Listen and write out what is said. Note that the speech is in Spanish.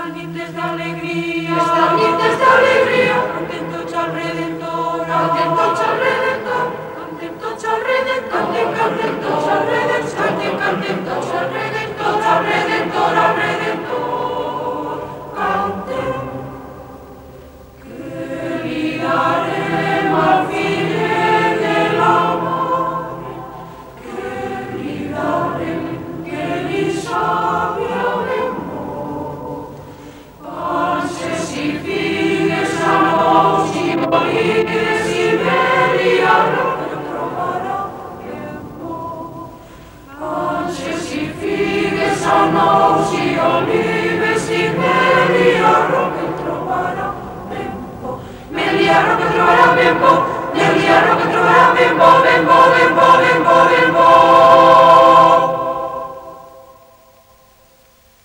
nites de alegría, están nites de alegría, contentos al Redentor, contentos al Redentor, contentos al Redentor, contentos al Redentor, contentos al Redentor, al Redentor, al Redentor, canten, que li darem al fill del amor, que li darem, que li sabiarem. Panses i figues, anous i olives i mel i arrop el trobarà ben bo. Panses i figues, anous i olives i mel i arrop el trobarà ben bo. Mel i arrop el trobarà ben bo, mel i arrop el trobarà ben bo, ben bo, ben bo, ben bo, ben bo.